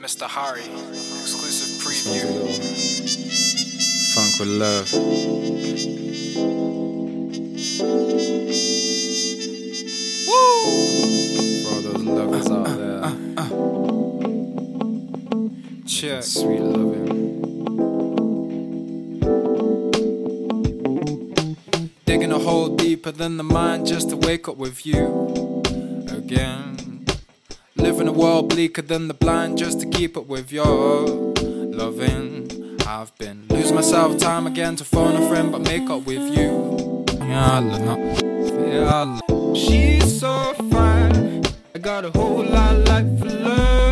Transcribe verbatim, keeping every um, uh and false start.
Mister Hari, exclusive preview. Funk with love. Woo! For all those lovers uh, out uh, there. Uh, uh. Check. Sweet loving. Digging a hole deeper than the mind just to wake up with you again. Living a world bleaker than the blind just to keep up with your loving. I've been losing myself time again to phone a friend but make up with you. Yeah, I love yeah, I love. She's so fine. I got a whole lot of life for love.